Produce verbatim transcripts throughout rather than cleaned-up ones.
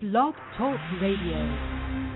Blog Talk Radio.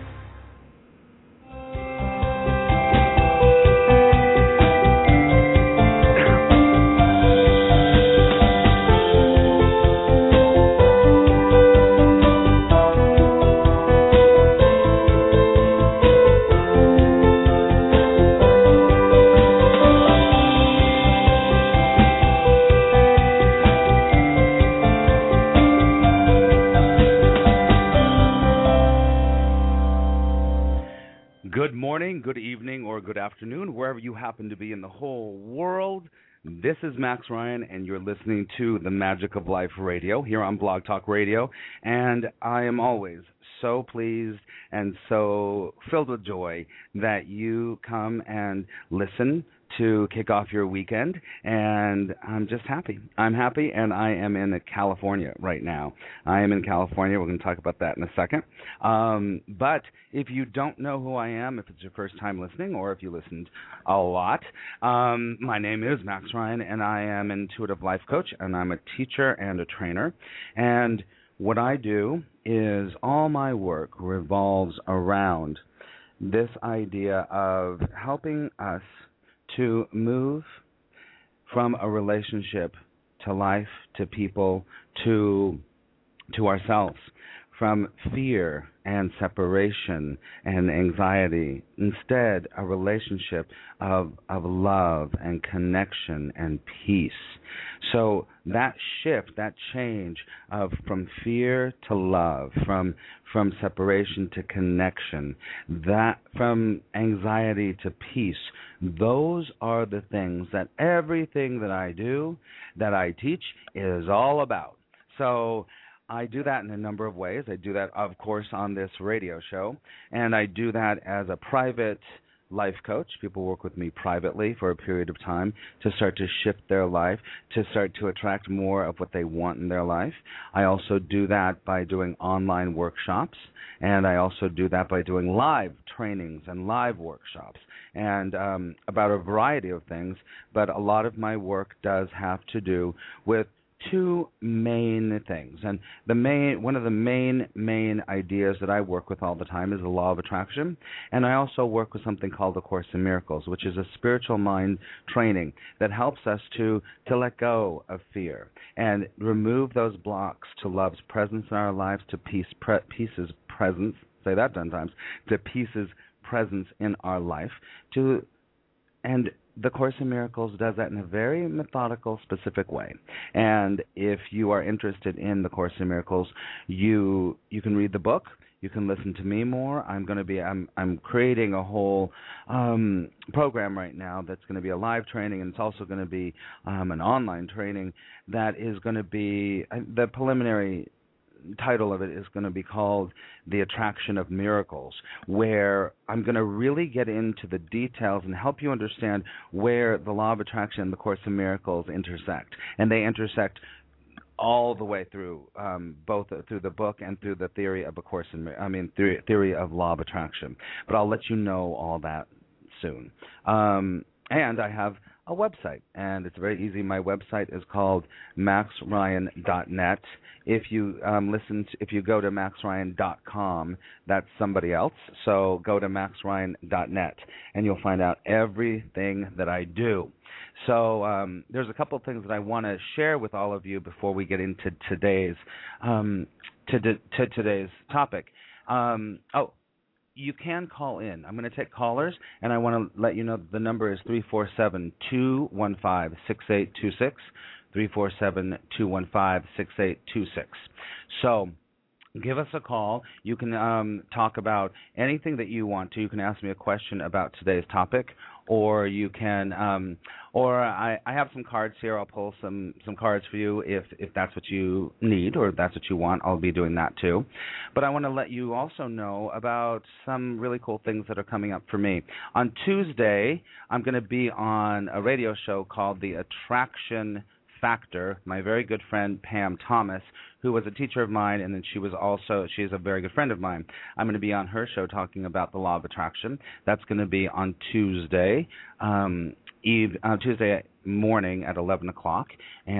Good morning, good evening, or good afternoon, wherever you happen to be in the whole world. This is Max Ryan, and you're listening to the Magic of Life Radio here on Blog Talk Radio. And I am always so pleased and so filled with joy that you come and listen to kick off your weekend, and I'm just happy. I'm happy, and I am in California right now. I am in California. We're going to talk about that in a second. Um, but if you don't know who I am, if it's your first time listening, or if you listened a lot, um, my name is Max Ryan, and I am an intuitive life coach, and I'm a teacher and a trainer. And what I do is all my work revolves around this idea of helping us to move from a relationship to life, to people, to to ourselves, from fear and separation and anxiety, instead a relationship of of love and connection and peace. So that shift, that change of from fear to love, from from separation to connection, that from anxiety to peace, those are the things that everything that I do, that I teach, is all about. So I do that in a number of ways. I do that, of course, on this radio show, and I do that as a private life coach. People work with me privately for a period of time to start to shift their life, to start to attract more of what they want in their life. I also do that by doing online workshops, and I also do that by doing live trainings and live workshops, and um, about a variety of things. But a lot of my work does have to do with two main things. And the main one of the main main ideas that I work with all the time is the law of attraction. And I also work with something called the Course in Miracles, which is a spiritual mind training that helps us to to let go of fear and remove those blocks to love's presence in our lives, to peace pre, peace's presence, say that ten times, to peace's presence in our life, to and the Course in Miracles does that in a very methodical, specific way. And if you are interested in the Course in Miracles, you you can read the book. You can listen to me more. I'm going to be I'm I'm creating a whole um, program right now that's going to be a live training, and it's also going to be um, an online training that is going to be uh, the preliminary title of it is going to be called The Attraction of Miracles, where I'm going to really get into the details and help you understand where the law of attraction and the Course in Miracles intersect. And they intersect all the way through, um, both through the book and through the theory of a course in, I mean, theory, theory of law of attraction. But I'll let you know all that soon. Um, and I have a website, and it's very easy. My website is called max ryan dot net. If you um, listen, to, if you go to max ryan dot com, that's somebody else. So go to max ryan dot net, and you'll find out everything that I do. So um, there's a couple of things that I want to share with all of you before we get into today's um, to, to today's topic. Um, oh. You can call in. I'm going to take callers, and I want to let you know that the number is three four seven, two one five, six eight two six, three four seven, two one five, six eight two six. So give us a call. You can um, talk about anything that you want to. You can ask me a question about today's topic, or you can, um, or I, I have some cards here. I'll pull some, some cards for you if, if that's what you need or if that's what you want. I'll be doing that too. But I want to let you also know about some really cool things that are coming up for me. On Tuesday, I'm going to be on a radio show called The Attraction Factor. My very good friend Pam Thomas, who was a teacher of mine, and then she was also, she is a very good friend of mine. I'm going to be on her show talking about the law of attraction. That's going to be on Tuesday, um, eve, uh, Tuesday morning at eleven o'clock, and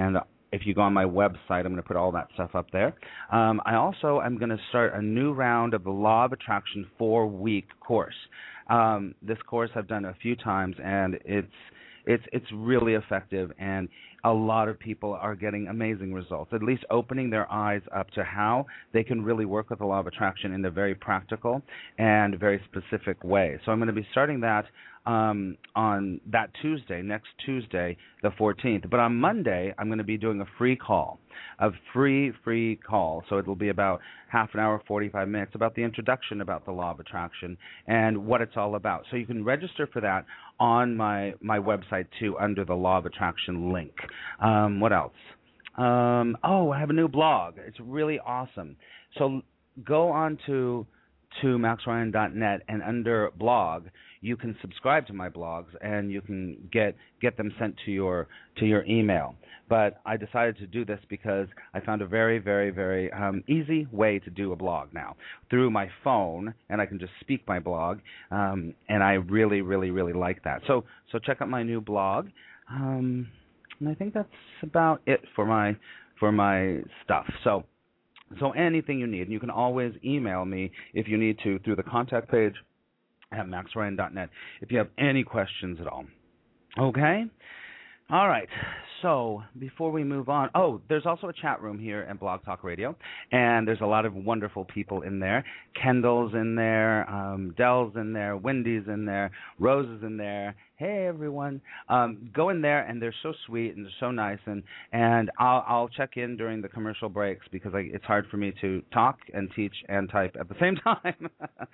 if you go on my website, I'm going to put all that stuff up there. Um, I also am going to start a new round of the Law of Attraction four-week course. Um, this course I've done a few times, and it's it's it's really effective, and a lot of people are getting amazing results, at least opening their eyes up to how they can really work with the Law of Attraction in a very practical and very specific way. So I'm going to be starting that Um, on that Tuesday, next Tuesday, the fourteenth. But on Monday, I'm going to be doing a free call, a free, free call. So it will be about half an hour, forty-five minutes, about the introduction about the Law of Attraction and what it's all about. So you can register for that on my, my website, too, under the Law of Attraction link. Um, what else? Um, oh, I have a new blog. It's really awesome. So go on to to max ryan dot net, and under blog you can subscribe to my blogs, and you can get get them sent to your to your email. But I decided to do this because I found a very very very um, easy way to do a blog now through my phone, and I can just speak my blog, um, and I really really really like that. So so check out my new blog, um, and I think that's about it for my for my stuff. So. So anything you need, and you can always email me if you need to through the contact page at max ryan dot net if you have any questions at all. Okay? All right. So before we move on, oh, there's also a chat room here at Blog Talk Radio, and there's a lot of wonderful people in there. Kendall's in there, um, Dell's in there, Wendy's in there, Rose is in there. Hey, everyone. Um, go in there, and they're so sweet and they're so nice, and, and I'll, I'll check in during the commercial breaks because I, it's hard for me to talk and teach and type at the same time.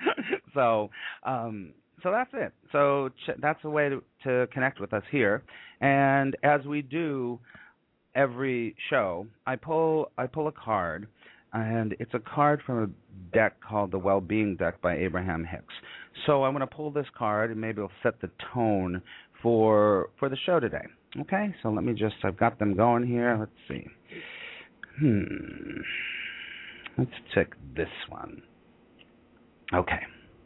so um, so that's it. So ch- that's a way to, to connect with us here. And as we do every show, I pull I pull a card, and it's a card from a deck called the Well-Being Deck by Abraham Hicks. So I'm going to pull this card, and maybe it'll set the tone for for the show today. Okay, so let me just, I've got them going here. Let's see. Hmm. Let's check this one. Okay.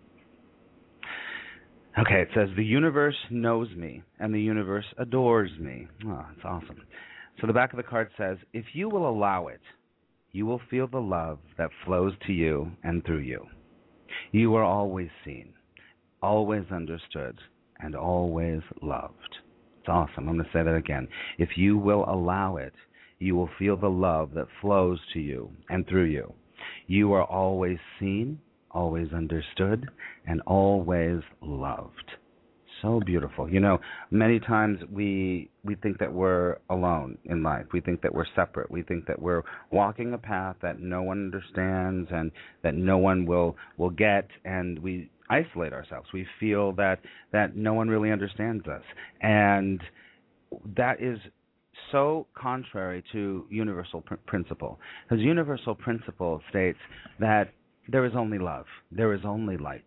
Okay, it says, the universe knows me, and the universe adores me. Oh, that's awesome. So the back of the card says, if you will allow it, you will feel the love that flows to you and through you. You are always seen, always understood, and always loved. It's awesome. I'm going to say that again. If you will allow it, you will feel the love that flows to you and through you. You are always seen, always understood, and always loved. So beautiful. You know, many times we we think that we're alone in life. We think that we're separate. We think that we're walking a path that no one understands and that no one will will get, and we isolate ourselves. We feel that that no one really understands us. And that is so contrary to universal pr- principle. Because universal principle states that there is only love. There is only light.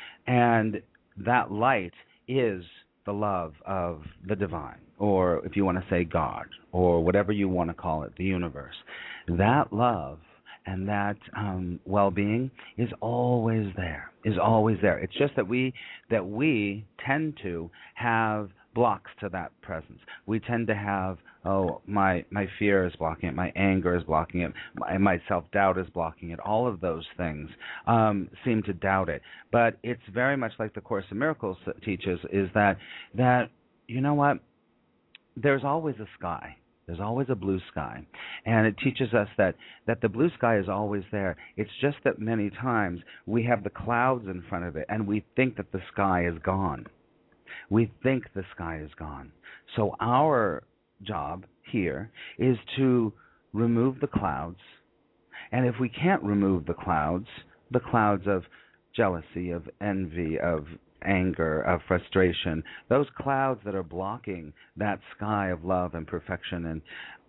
And that light is the love of the divine, or if you want to say God, or whatever you want to call it, the universe. That love and that um, well-being is always there, is always there. It's just that we that we tend to have blocks to that presence. We tend to have, oh, my my fear is blocking it, my anger is blocking it, my, my self-doubt is blocking it. All of those things um, seem to doubt it. But it's very much like the Course in Miracles teaches, is that, that you know what, there's always a sky. There's always a blue sky. And it teaches us that, that the blue sky is always there. It's just that many times we have the clouds in front of it, and we think that the sky is gone. We think the sky is gone. So our job here is to remove the clouds. And if we can't remove the clouds, the clouds of jealousy, of envy, of anger, of frustration, those clouds that are blocking that sky of love and perfection, and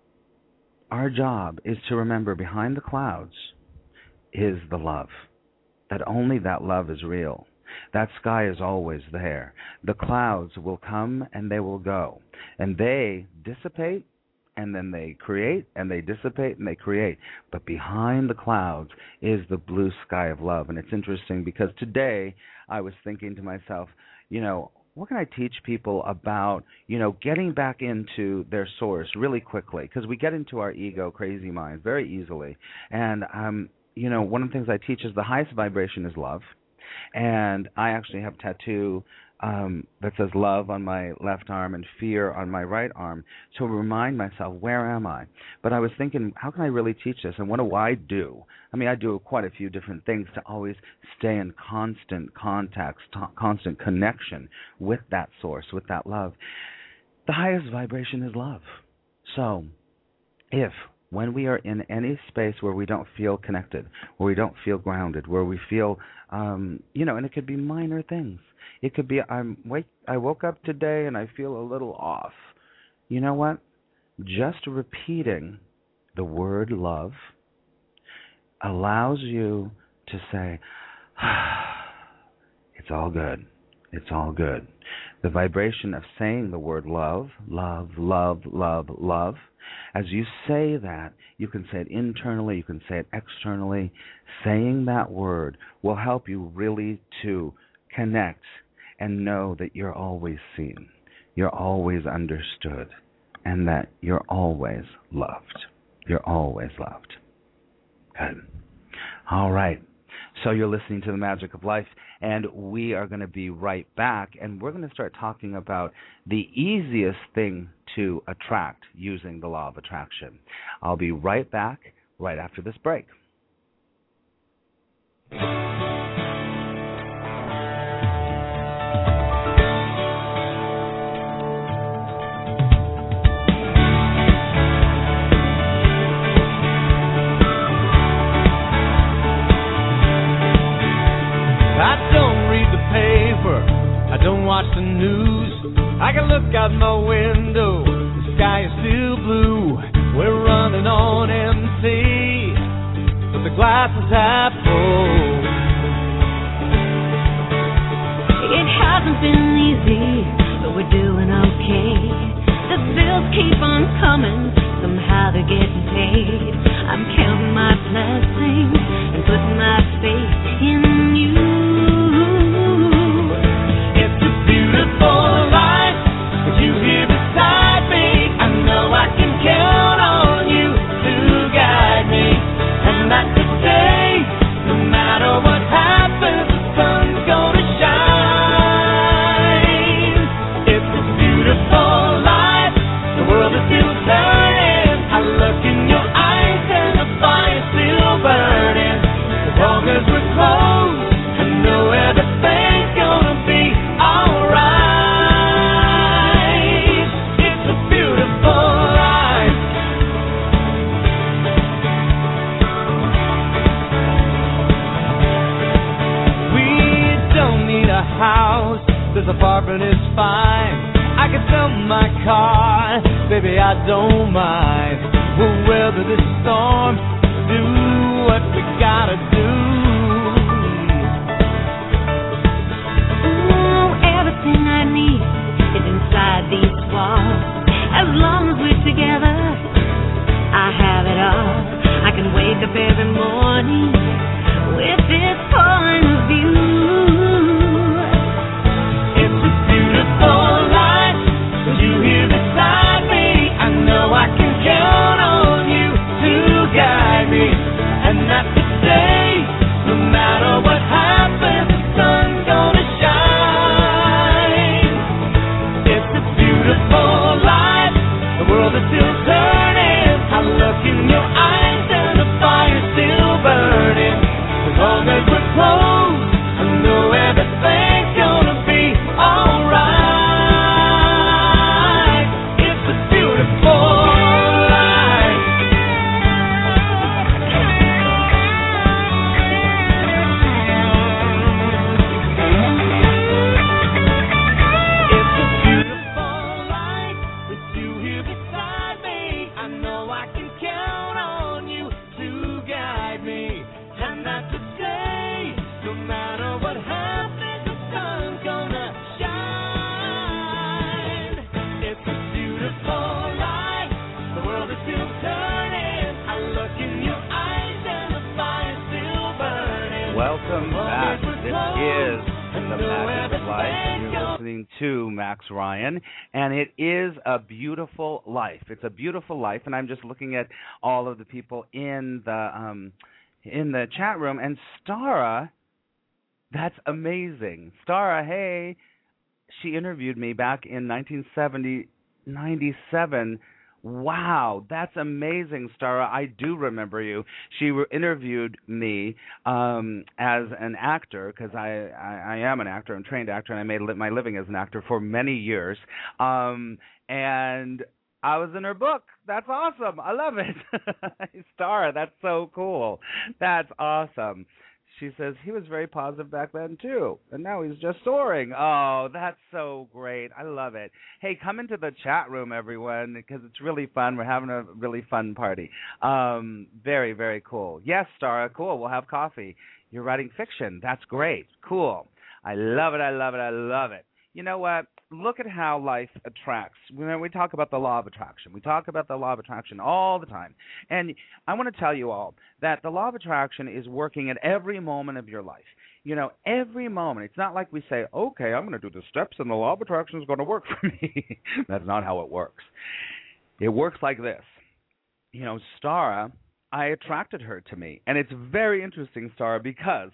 our job is to remember behind the clouds is the love, that only that love is real. That sky is always there. The clouds will come and they will go. And they dissipate and then they create, and they dissipate and they create. But behind the clouds is the blue sky of love. And it's interesting because today I was thinking to myself, you know, what can I teach people about, you know, getting back into their source really quickly? Because we get into our ego, crazy mind very easily. And, um, you know, one of the things I teach is the highest vibration is love. And I actually have a tattoo um, that says love on my left arm and fear on my right arm to remind myself, where am I? But I was thinking, how can I really teach this? And what do I do? I mean, I do quite a few different things to always stay in constant contact, constant connection with that source, with that love. The highest vibration is love. So if when we are in any space where we don't feel connected, where we don't feel grounded, where we feel, um, you know, and it could be minor things. It could be I'm wake, I woke up today and I feel a little off. You know what? Just repeating the word love allows you to say, it's all good. It's all good. The vibration of saying the word love, love, love, love, love, as you say that, you can say it internally, you can say it externally. Saying that word will help you really to connect and know that you're always seen, you're always understood, and that you're always loved. You're always loved. Good. All right. So you're listening to The Magic of Life, and we are going to be right back, and we're going to start talking about the easiest thing to attract using the law of attraction. I'll be right back right after this break. I don't watch the news. I can look out my window. The sky is still blue. We're running on empty, but the glass is half full. It hasn't been easy, but we're doing okay. The bills keep on coming. Somehow they're getting paid. I'm counting my blessings and putting my faith in you. Beautiful life, with you here beside me. I know I can count on you to guide me, and that today, no matter what happens, the sun's gonna shine. It's a beautiful life, the world is still turning. I look in your eyes and the fire's still burning. As long as we're close, I know everything's gonna be alright. House, this apartment is fine. I can sell my car, baby, I don't mind. We'll weather this storm, do what we gotta do. Ooh, everything I need is inside these walls. As long as we're together, I have it all. I can wake up every morning with this point of view. You here beside me, I know I can count on you to guide me, and that today, no matter what happens, the sun's gonna shine. It's a beautiful life, the world is still turning. I look in your eyes and the fire's still burning. As long as we're close, I know everything's gonna be alright. Welcome back. This is The Magic of Life. You're listening to Max Ryan, and it is a beautiful life. It's a beautiful life, and I'm just looking at all of the people in the um, in the chat room. And Stara, that's amazing. Stara, hey, she interviewed me back in nineteen seventy, ninety-seven. Wow, that's amazing, Stara. I do remember you. She re- interviewed me um, as an actor, because I, I, I am an actor, I'm a trained actor, and I made li- my living as an actor for many years. Um, and I was in her book. That's awesome. I love it. Stara, that's so cool. That's awesome. She says, he was very positive back then, too, and now he's just soaring. Oh, that's so great. I love it. Hey, come into the chat room, everyone, because it's really fun. We're having a really fun party. Um, very, very cool. Yes, Stara, cool. We'll have coffee. You're writing fiction. That's great. Cool. I love it. I love it. I love it. You know what? Look at how life attracts. When we talk about the law of attraction, we talk about the law of attraction all the time. And I want to tell you all that the law of attraction is working at every moment of your life. You know, every moment. It's not like we say, okay, I'm going to do the steps and the law of attraction is going to work for me. That's not how it works. It works like this. You know, Stara, I attracted her to me. And it's very interesting, Stara, because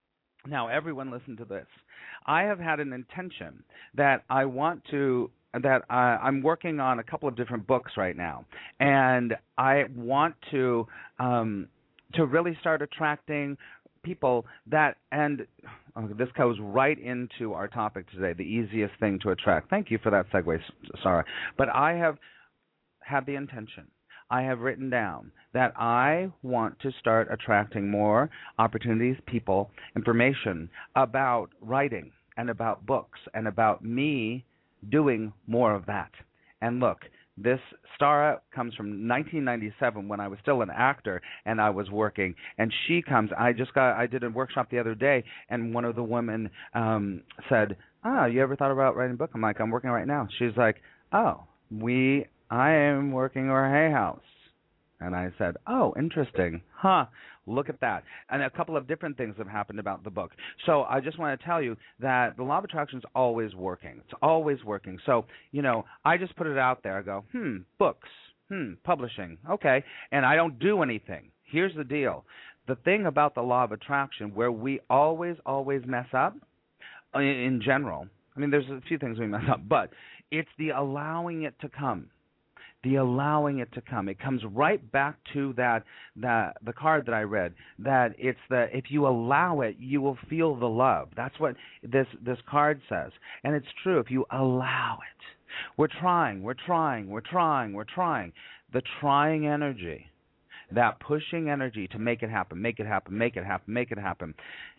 now everyone listen to this. I have had an intention that I want to, that I, I'm working on a couple of different books right now, and I want to um, to really start attracting people that, and oh, this goes right into our topic today, the easiest thing to attract. Thank you for that segue, Sarah. But I have had the intention, I have written down that I want to start attracting more opportunities, people, information about writing and about books and about me doing more of that. And look, this Stara comes from nineteen ninety-seven when I was still an actor and I was working. And she comes, I just got, I did a workshop the other day, and one of the women um, said, ah, you ever thought about writing a book? I'm like, I'm working right now. She's like, oh, we, I am working our Hay House. And I said, oh, interesting. Huh, look at that. And a couple of different things have happened about the book. So I just want to tell you that the law of attraction is always working. It's always working. So, you know, I just put it out there. I go, hmm, books, hmm, publishing, okay. And I don't do anything. Here's the deal. The thing about the law of attraction where we always, always mess up, in, in general, I mean, there's a few things we mess up, but it's the allowing it to come. The allowing it to come. It comes right back to that, that the card that I read, that it's the, if you allow it, you will feel the love. That's what this, this card says. And it's true, if you allow it. We're trying, we're trying, we're trying, we're trying. The trying energy, that pushing energy to make it happen, make it happen, make it happen, make it happen.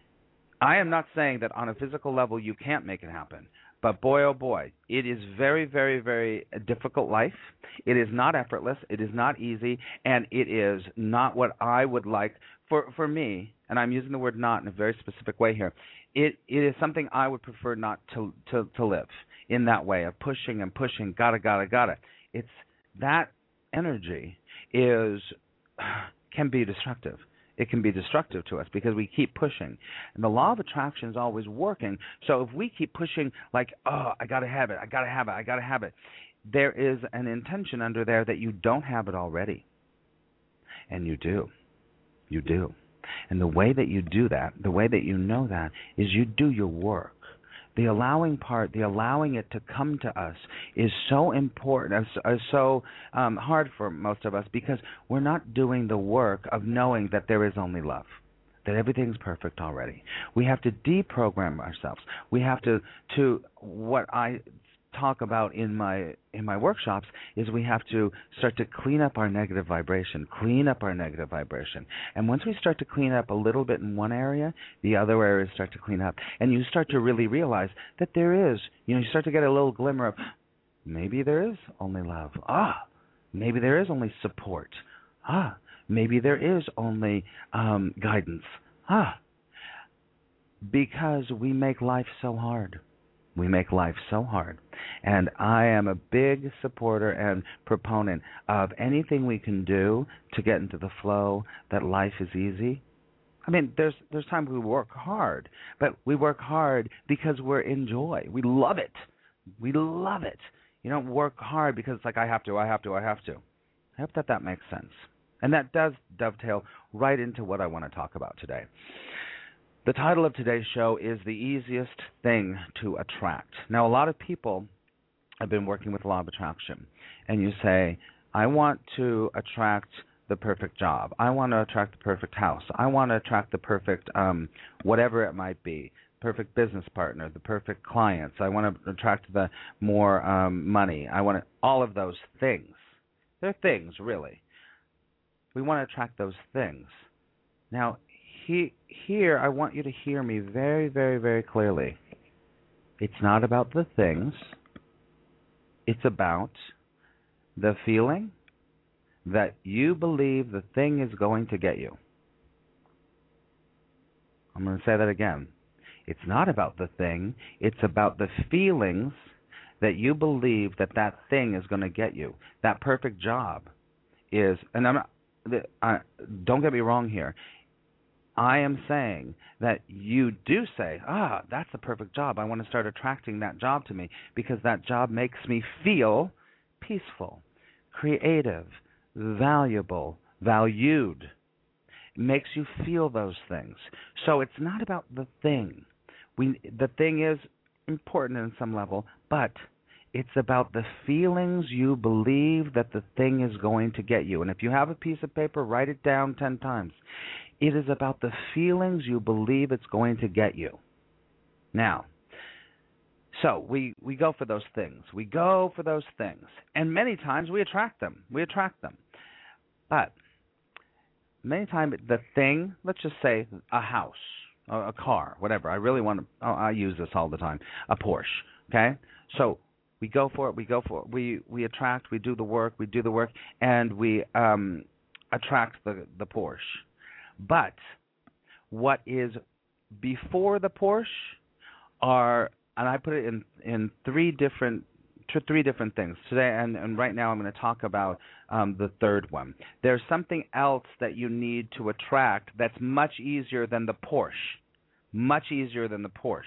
I am not saying that on a physical level you can't make it happen. But boy, oh boy, it is very, very, very a difficult life. It is not effortless. It is not easy. And it is not what I would like for, for me, and I'm using the word not in a very specific way here. It It is something I would prefer not to, to, to live in that way of pushing and pushing, gotta, gotta, gotta. It's that energy is can be destructive. It can be destructive to us because we keep pushing. And the law of attraction is always working. So if we keep pushing like, oh, I got to have it, I got to have it, I got to have it, there is an intention under there that you don't have it already. And you do. You do. And the way that you do that, the way that you know that, is you do your work. The allowing part, the allowing it to come to us is so important, is so um, hard for most of us because we're not doing the work of knowing that there is only love, that everything's perfect already. We have to deprogram ourselves. We have to, to what I talk about in my in my workshops is we have to start to clean up our negative vibration, clean up our negative vibration. And once we start to clean up a little bit in one area, the other areas start to clean up. And you start to really realize that there is, you know, you start to get a little glimmer of maybe there is only love. Ah, maybe there is only support. Ah, maybe there is only um, guidance. Ah, because we make life so hard. We make life so hard. And I am a big supporter and proponent of anything we can do to get into the flow that life is easy. I mean, there's there's times we work hard, but we work hard because we're in joy. We love it. We love it. You don't work hard because it's like, I have to, I have to, I have to. I hope that that makes sense. And that does dovetail right into what I want to talk about today. The title of today's show is The Easiest Thing to Attract. Now, a lot of people have been working with law of attraction, and you say, I want to attract the perfect job. I want to attract the perfect house. I want to attract the perfect um, whatever it might be, perfect business partner, the perfect clients. I want to attract the more um, money. I want to, all of those things. They're things, really. We want to attract those things. Now, he, here, I want you to hear me very, very, very clearly. It's not about the things. It's about the feeling that you believe the thing is going to get you. I'm going to say that again. It's not about the thing. It's about the feelings that you believe that that thing is going to get you. That perfect job is, and I'm not, uh, don't get me wrong here. I am saying that you do say, ah, that's a perfect job. I want to start attracting that job to me because that job makes me feel peaceful, creative, valuable, valued. It makes you feel those things. So it's not about the thing. We, the thing is important in some level, but it's about the feelings you believe that the thing is going to get you. And if you have a piece of paper, write it down ten times. It is about the feelings you believe it's going to get you. Now, so we, we go for those things. We go for those things. And many times we attract them. We attract them. But many times the thing, let's just say a house, a, a car, whatever. I really want to, oh, I use this all the time, a Porsche, okay? So we go for it, we go for it. We, we attract, we do the work, we do the work, and we um, attract the, the Porsche. But what is before the Porsche are, and I put it in, in three different three different things today, and, and right now I'm going to talk about um, the third one. There's something else that you need to attract that's much easier than the Porsche, much easier than the Porsche.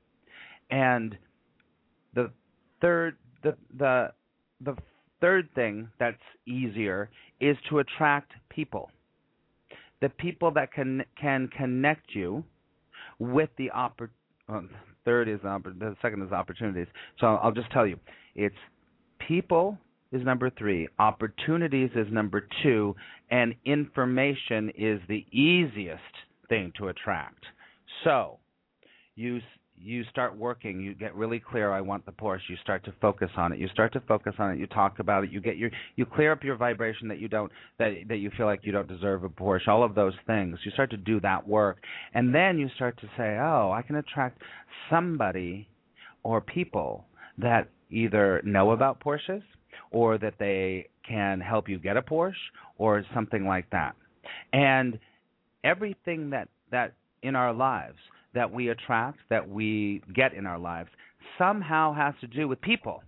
And the third, the the the third thing that's easier is to attract people. The people that can can connect you with the oppor- uh, third is oppor- the second is opportunities. So I'll, I'll just tell you, it's people is number three, opportunities is number two, and information is the easiest thing to attract. So you you start working, you get really clear, I want the Porsche, you start to focus on it, you start to focus on it, you talk about it, you get your you clear up your vibration that you don't that that you feel like you don't deserve a Porsche, all of those things. You start to do that work, and then you start to say, oh, I can attract somebody or people that either know about Porsches or that they can help you get a Porsche or something like that. And everything that that in our lives that we attract, that we get in our lives, somehow has to do with people.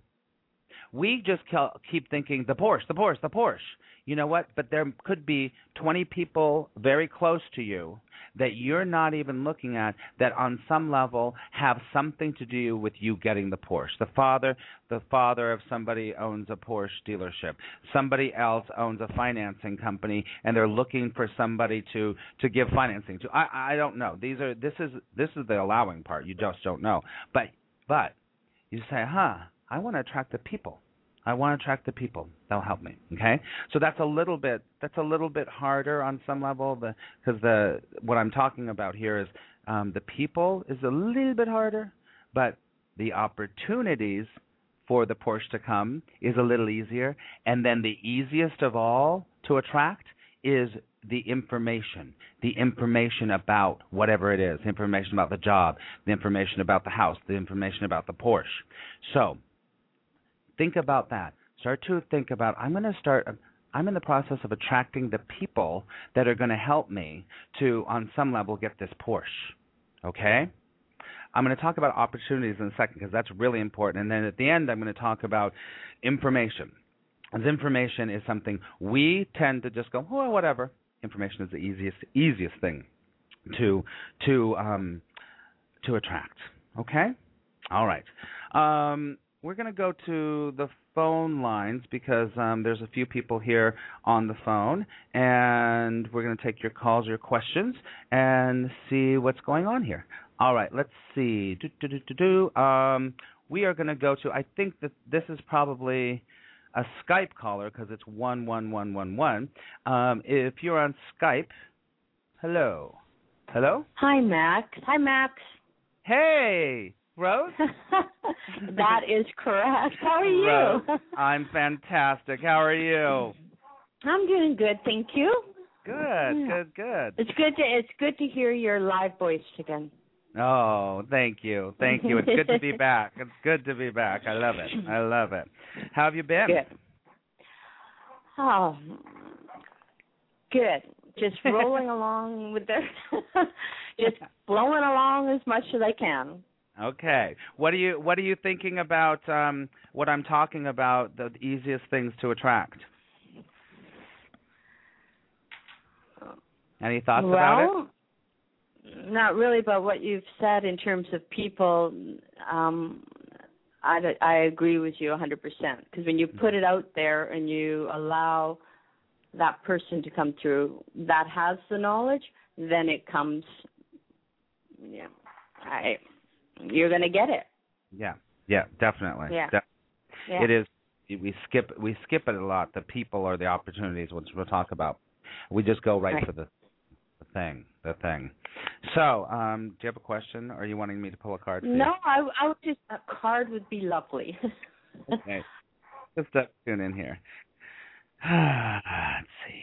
We just keep thinking, the Porsche, the Porsche, the Porsche. You know what? But there could be twenty people very close to you that you're not even looking at that on some level have something to do with you getting the Porsche. The father, the father of somebody owns a Porsche dealership. Somebody else owns a financing company, and they're looking for somebody to, to give financing to. I, I don't know. These are this is this is the allowing part. You just don't know. But but you say, huh? I want to attract the people. I want to attract the people. They'll help me. Okay, so that's a little bit that's a little bit harder on some level, because the, the what I'm talking about here is um, the people is a little bit harder, but the opportunities for the Porsche to come is a little easier, and then the easiest of all to attract is the information, the information about whatever it is, information about the job, the information about the house, the information about the Porsche. So think about that. Start to think about, I'm going to start, I'm in the process of attracting the people that are going to help me to, on some level, get this Porsche. Okay? I'm going to talk about opportunities in a second because that's really important. And then at the end, I'm going to talk about information. As information is something we tend to just go, oh, whatever. Information is the easiest, easiest thing to to um, to attract. Okay? All right. Um, we're going to go to the phone lines because um, there's a few people here on the phone, and we're going to take your calls, your questions, and see what's going on here. All right, let's see. Do, do, do, do, do. Um, we are going to go to, I think that this is probably a Skype caller because it's one one one one one. Um, if you're on Skype, hello. Hello? Hi, Max. Hi, Max. Hey, Rose? That is correct. How are you? Rose, I'm fantastic. How are you? I'm doing good, thank you. Good, Yeah. good, good. It's good to it's good to hear your live voice again. Oh, thank you. Thank you. It's good to be back. It's good to be back. I love it. I love it. How have you been? Good. Oh, good. Just rolling along with the just blowing along as much as I can. Okay. What are you What are you thinking about? Um, what I'm talking about? The easiest things to attract. Any thoughts well, about it? Not really, but what you've said in terms of people, um, I, I agree with you one hundred percent. Because when you put it out there and you allow that person to come through that has the knowledge, then it comes, yeah, I, you're going to get it. Yeah, yeah, definitely. Yeah. De- yeah. It is. We skip we skip it a lot. The people or the opportunities, which we'll talk about. We just go right, right. for the, the thing, the thing. So, um, do you have a question, or are you wanting me to pull a card for you? No, I, I would just, a card would be lovely. Okay. Just uh, tune in here. Let's see.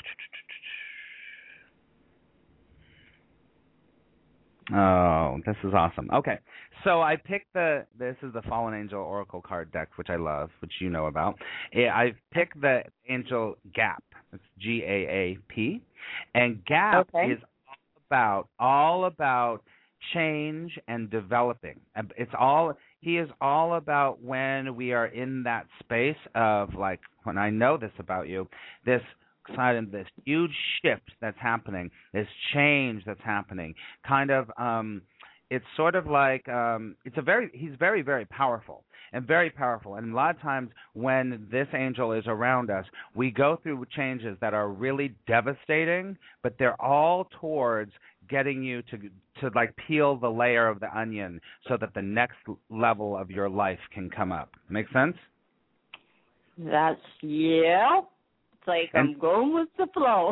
Oh, this is awesome. Okay. So I picked the, this is the Fallen Angel Oracle card deck, which I love, which you know about. I picked the Angel Gap. It's G A A P. And Gap okay. is all about, all about change and developing. It's all, he is all about when we are in that space of, like, when I know this about you, this side, this huge shift that's happening, this change that's happening, kind of, um, it's sort of like, um, it's a very, he's very, very powerful and very powerful. And a lot of times when this angel is around us, we go through changes that are really devastating, but they're all towards getting you to, to like peel the layer of the onion so that the next level of your life can come up. Make sense? That's, yeah. It's like and, I'm going with the flow.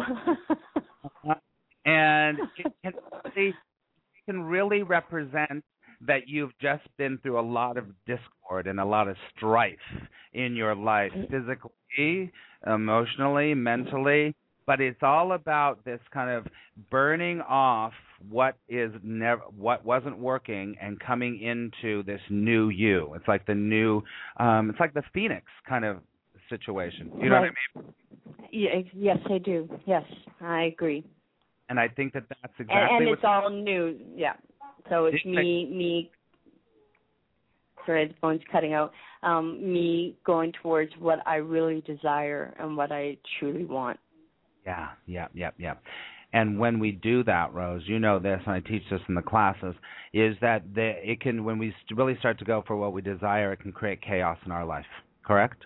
And it can, really, it can really represent that you've just been through a lot of discord and a lot of strife in your life, physically, emotionally, mentally. But it's all about this kind of burning off what is never, what wasn't working, and coming into this new you. It's like the new, um, it's like the Phoenix kind of situation. You know right. what I mean? Yeah, yes, I do. Yes, I agree. And I think that that's exactly and, and what it's all new. Yeah. So it's me, me. Sorry, the phone's cutting out. Um, me going towards what I really desire and what I truly want. Yeah, yeah, yeah, yeah. And when we do that, Rose, you know this, and I teach this in the classes, is that the, it can, when we really start to go for what we desire, it can create chaos in our life. Correct?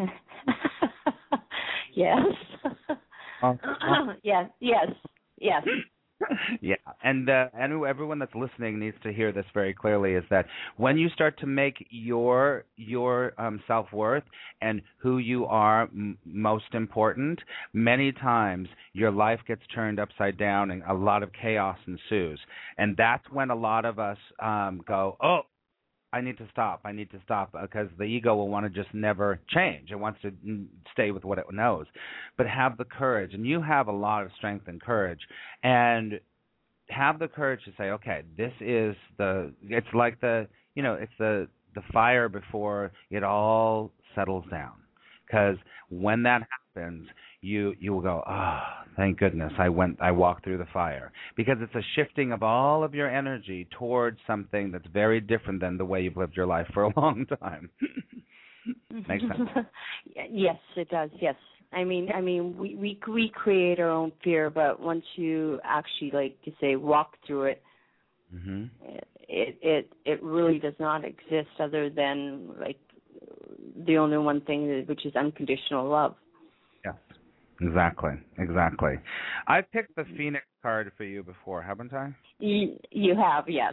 Yes. Uh, yes. Yes. Yes. Yeah, and uh, and everyone that's listening needs to hear this very clearly, is that when you start to make your your um, self-worth and who you are m- most important, many times your life gets turned upside down and a lot of chaos ensues. And that's when a lot of us um, go, oh, I need to stop. I need to stop, because the ego will want to just never change. It wants to stay with what it knows. But have the courage, and you have a lot of strength and courage, and have the courage to say, okay, this is the, it's like the, you know, it's the, the fire before it all settles down. Because when that happens, you you will go, oh, thank goodness I went, I walked through the fire. Because it's a shifting of all of your energy towards something that's very different than the way you've lived your life for a long time. Makes sense? Yes, it does. Yes, I mean, I mean, we, we we create our own fear, but once you actually, like you say, walk through it, mm-hmm. it it it really does not exist other than like the only one thing, which is unconditional love. Yes, exactly, exactly. I've picked the Phoenix card for you before, haven't I? You, you have, yes.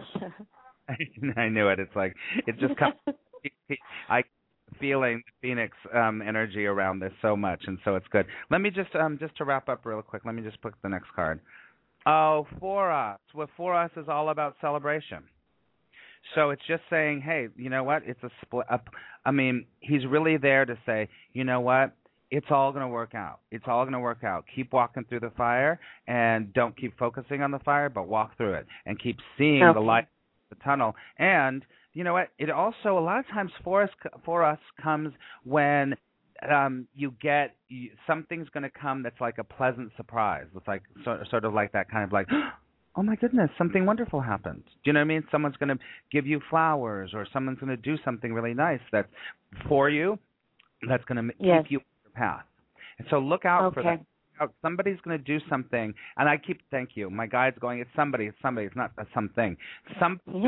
I knew it. It's like it just comes. I feeling the Phoenix um, energy around this so much, and so it's good. Let me just um just to wrap up real quick. Let me just pick the next card. Oh, for us. Well, for us is all about celebration. So it's just saying, hey, you know what? It's a split up. I mean, he's really there to say, you know what? It's all going to work out. It's all going to work out. Keep walking through the fire, and don't keep focusing on the fire, but walk through it and keep seeing okay. the light, the tunnel. And you know what? It also a lot of times for us for us comes when um, you get you, something's going to come that's like a pleasant surprise. It's like so, sort of like that kind of like, oh my goodness, something wonderful happened. Do you know what I mean? Someone's going to give you flowers, or someone's going to do something really nice that's for you. That's going to yes. keep you on your path. And so look out okay. for that. Somebody's going to do something, and I keep thank you. My guide's going. It's somebody. It's somebody. It's not a something. Something.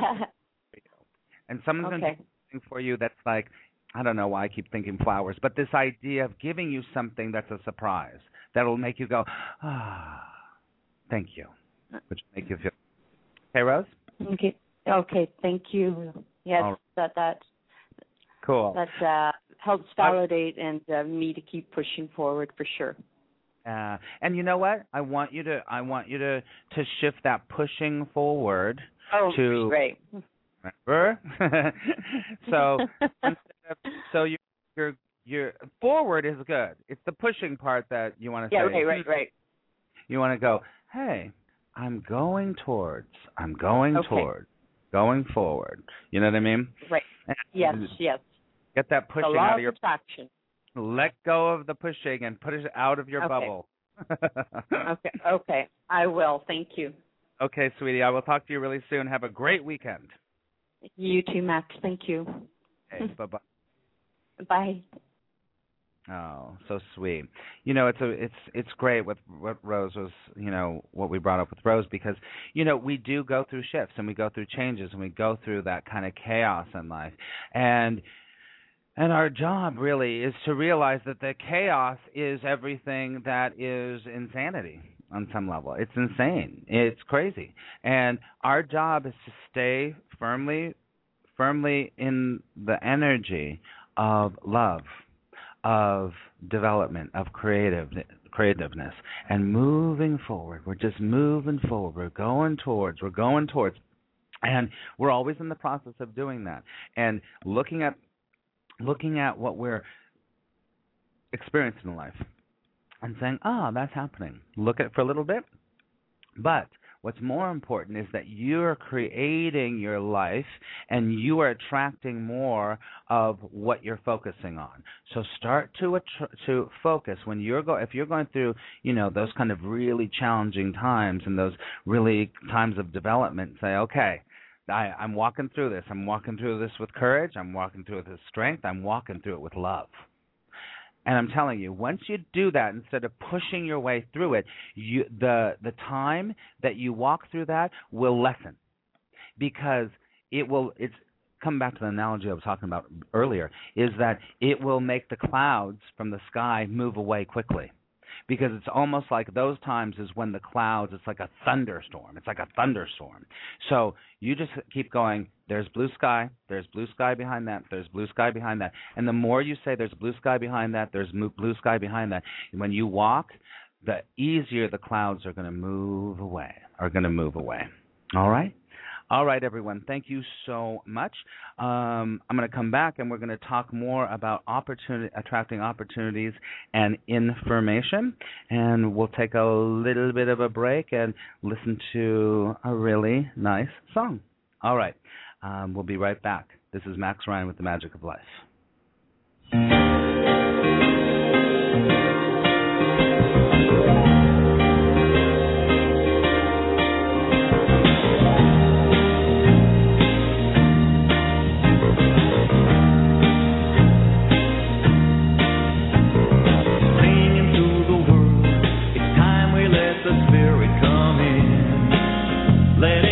And someone's okay. going to do something for you that's like, I don't know why I keep thinking flowers, but this idea of giving you something that's a surprise that'll make you go, ah, thank you, which will make you feel. Hey, Rose. Okay. Okay. Thank you. Yes, right. that that. Cool. That uh, helps validate and uh, me to keep pushing forward for sure. Uh, and you know what? I want you to. I want you to to shift that pushing forward oh, to. Great. Remember? so, so you, you're you're forward is good. It's the pushing part that you want to yeah, say. Yeah. Right. Right. Right. You want to go. Hey, I'm going towards. I'm going okay. towards. Going forward. You know what I mean? Right. Yes. Yes. Get that pushing the law out of your. Attraction. Let go of the pushing and put it out of your okay. bubble. okay. Okay. I will. Thank you. Okay, sweetie. I will talk to you really soon. Have a great weekend. You too, Max. Thank you. Okay, bye-bye. Bye. Oh, so sweet. You know, it's a it's it's great with what Rose was, you know, what we brought up with Rose, because, you know, we do go through shifts and we go through changes and we go through that kind of chaos in life. And and our job really is to realize that the chaos is everything that is insanity. On some level, it's insane. It's crazy, and our job is to stay firmly, firmly in the energy of love, of development, of creative creativeness, and moving forward. We're just moving forward. We're going towards. We're going towards, and we're always in the process of doing that. And looking at, looking at what we're experiencing in life. And saying, oh, that's happening. Look at it for a little bit. But what's more important is that you're creating your life and you are attracting more of what you're focusing on. So start to attr- to focus when you're go if you're going through, you know, those kind of really challenging times and those really times of development. Say, okay, I, I'm walking through this. I'm walking through this with courage. I'm walking through it with strength. I'm walking through it with love. And I'm telling you, once you do that, instead of pushing your way through it, you, the the time that you walk through that will lessen, because it will. It's come back to the analogy I was talking about earlier. Is that it will make the clouds from the sky move away quickly, because it's almost like those times is when the clouds. It's like a thunderstorm. It's like a thunderstorm. So you just keep going. There's blue sky, there's blue sky behind that, there's blue sky behind that. And the more you say there's blue sky behind that, there's blue sky behind that, when you walk, the easier the clouds are going to move away, are going to move away. All right? All right, everyone. Thank you so much. Um, I'm going to come back, and we're going to talk more about opportunity, attracting opportunities and information. And we'll take a little bit of a break and listen to a really nice song. All right. Um, we'll be right back. This is Max Ryan with The Magic of Life.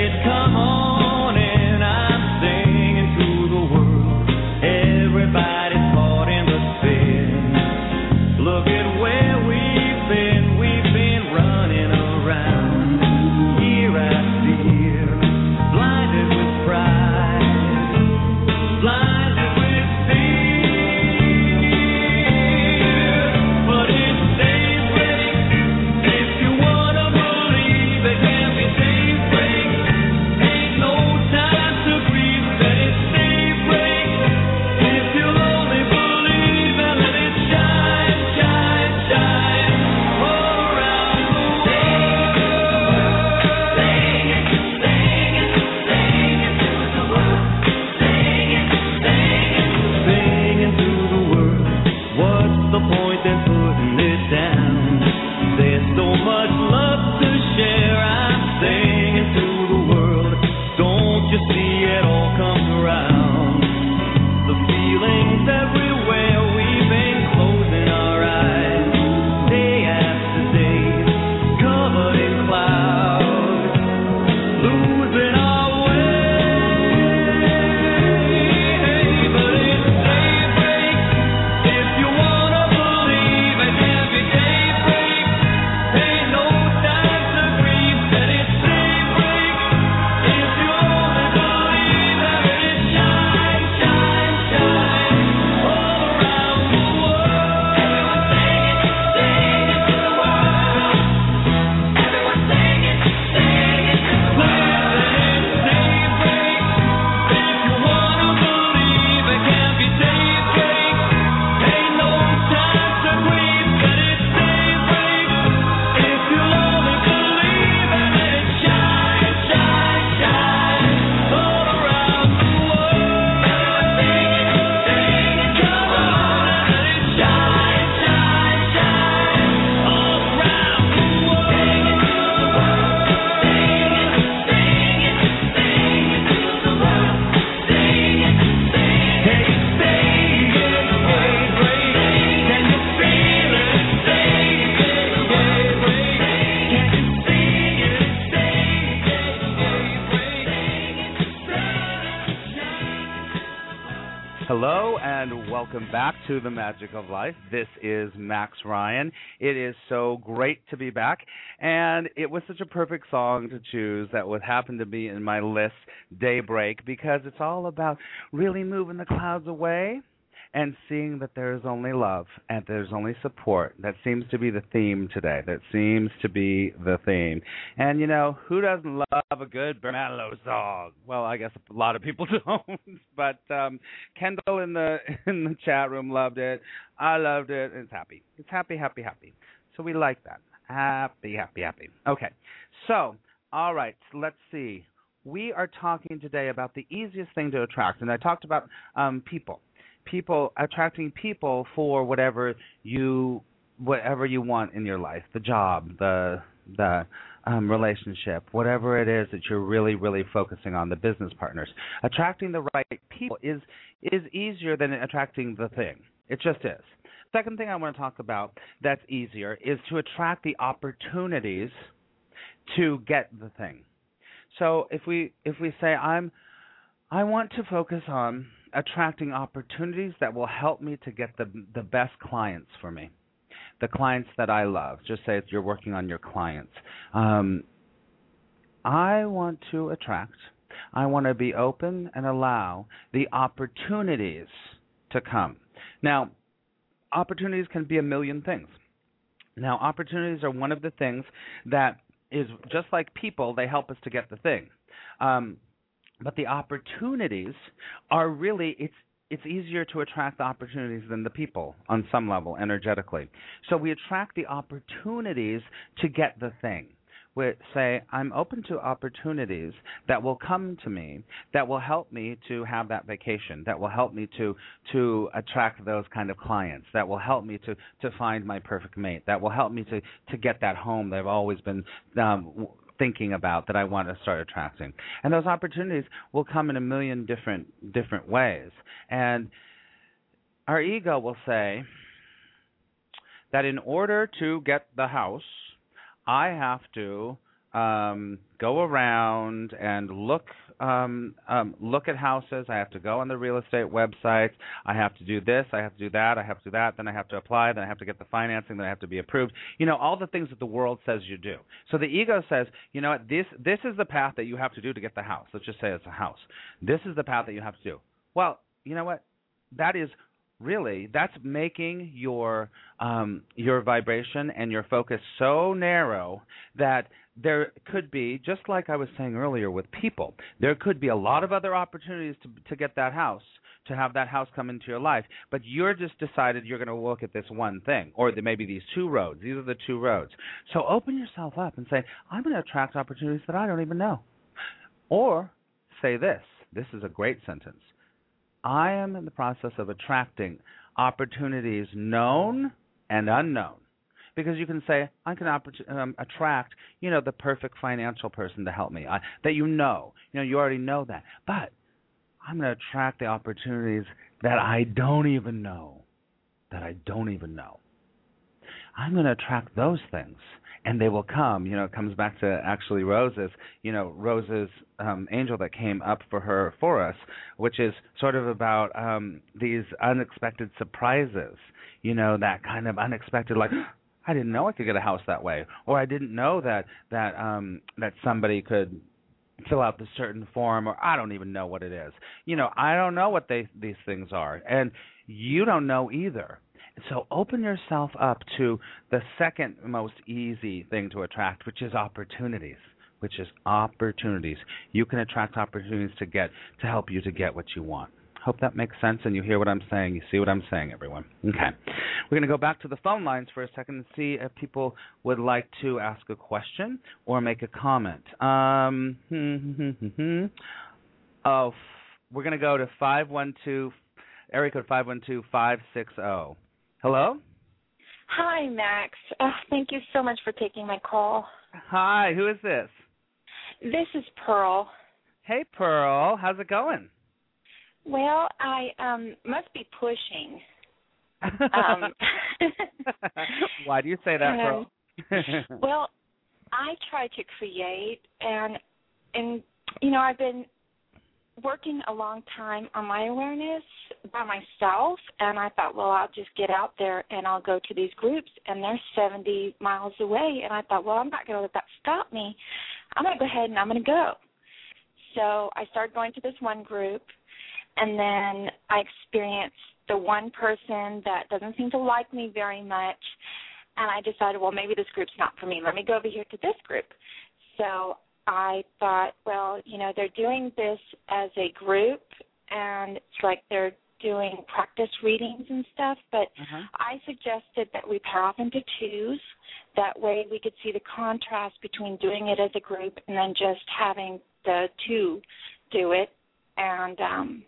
Hello and welcome back to The Magic of Life. This is Max Ryan. It is so great to be back, and it was such a perfect song to choose that would happen to be in my list, Daybreak, because it's all about really moving the clouds away and seeing that there is only love and there's only support. That seems to be the theme today. That seems to be the theme. And, you know, who doesn't love a good Barry Manilow song? Well, I guess a lot of people don't. But um, Kendall in the in the chat room loved it. I loved it. It's happy. It's happy, happy, happy. So we like that. Happy, happy, happy. Okay. So, all right, let's see. We are talking today about the easiest thing to attract. And I talked about um, people. People attracting people for whatever you whatever you want in your life, the job, the the um, relationship, whatever it is that you're really really focusing on, the business partners. Attracting the right people is is easier than attracting the thing. It just is. Second thing I want to talk about that's easier is to attract the opportunities to get the thing. So if we if we say I'm I want to focus on attracting opportunities that will help me to get the the best clients for me, the clients that I love. Just say if you're working on your clients. Um, I want to attract, I want to be open and allow the opportunities to come. Now, opportunities can be a million things. Now, opportunities are one of the things that is just like people, they help us to get the thing. Um, But the opportunities are really, it's it's easier to attract the opportunities than the people on some level, energetically. So we attract the opportunities to get the thing. We say, I'm open to opportunities that will come to me, that will help me to have that vacation, that will help me to to attract those kind of clients, that will help me to, to find my perfect mate, that will help me to, to get that home that I've always been um, thinking about, that I want to start attracting. And those opportunities will come in a million different different ways. And our ego will say that in order to get the house, I have to um, go around and look um, um, look at houses. I have to go on the real estate websites. I have to do this. I have to do that. I have to do that. Then I have to apply. Then I have to get the financing. Then I have to be approved. You know, all the things that the world says you do. So the ego says, you know what, this this is the path that you have to do to get the house. Let's just say it's a house. This is the path that you have to do. Well, you know what? That is really, that's making your um, your vibration and your focus so narrow that there could be, just like I was saying earlier with people, there could be a lot of other opportunities to to get that house, to have that house come into your life, but you're just decided you're going to look at this one thing, or maybe these two roads. These are the two roads. So open yourself up and say, I'm going to attract opportunities that I don't even know. Or say this. This is a great sentence. I am in the process of attracting opportunities known and unknown. Because you can say, I can oppor- um, attract, you know, the perfect financial person to help me, I, that you know. You know, you already know that. But I'm going to attract the opportunities that I don't even know, that I don't even know. I'm going to attract those things, and they will come. You know, it comes back to actually Rose's, you know, Rose's um, angel that came up for her for us, which is sort of about um, these unexpected surprises, you know, that kind of unexpected, like, I didn't know I could get a house that way, or I didn't know that that um, that somebody could fill out this certain form, or I don't even know what it is. You know, I don't know what they these things are, and you don't know either. So open yourself up to the second most easy thing to attract, which is opportunities, which is opportunities. You can attract opportunities to get to help you to get what you want. Hope that makes sense and you hear what I'm saying. You see what I'm saying, everyone. Okay. We're going to go back to the phone lines for a second and see if people would like to ask a question or make a comment. Um, oh, we're going to go to five one two, area code five one two, five six zero. Hello? Hi, Max. Uh, thank you so much for taking my call. Hi, who is this? This is Pearl. Hey, Pearl. How's it going? Well, I um, must be pushing. Um, Why do you say that, Pearl? Well, I try to create, and, and you know, I've been working a long time on my awareness by myself, and I thought, well, I'll just get out there and I'll go to these groups, and they're seventy miles away, and I thought, well, I'm not going to let that stop me. I'm going to go ahead and I'm going to go. So I started going to this one group, and then I experienced the one person that doesn't seem to like me very much, and I decided, well, maybe this group's not for me. Let me go over here to this group. So I thought, well, you know, they're doing this as a group, and it's like they're doing practice readings and stuff, but uh-huh. I suggested that we pair off into twos. That way we could see the contrast between doing it as a group and then just having the two do it. And um,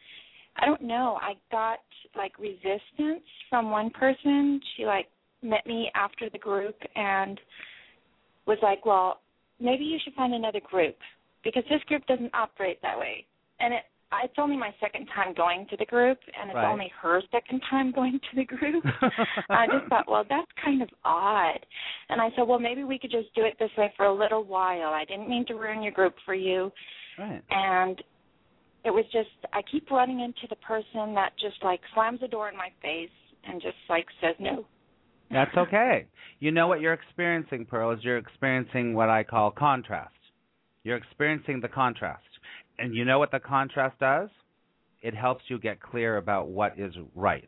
I don't know, I got, like, resistance from one person. She, like, met me after the group and was like, well, maybe you should find another group because this group doesn't operate that way. And it, it's only my second time going to the group, and it's right. only her second time going to the group. I just thought, well, that's kind of odd. And I said, well, maybe we could just do it this way for a little while. I didn't mean to ruin your group for you. Right. And it was just, I keep running into the person that just, like, slams the door in my face and just, like, says no. That's okay. You know what you're experiencing, Pearl, is you're experiencing what I call contrast. You're experiencing the contrast. And you know what the contrast does? It helps you get clear about what is right.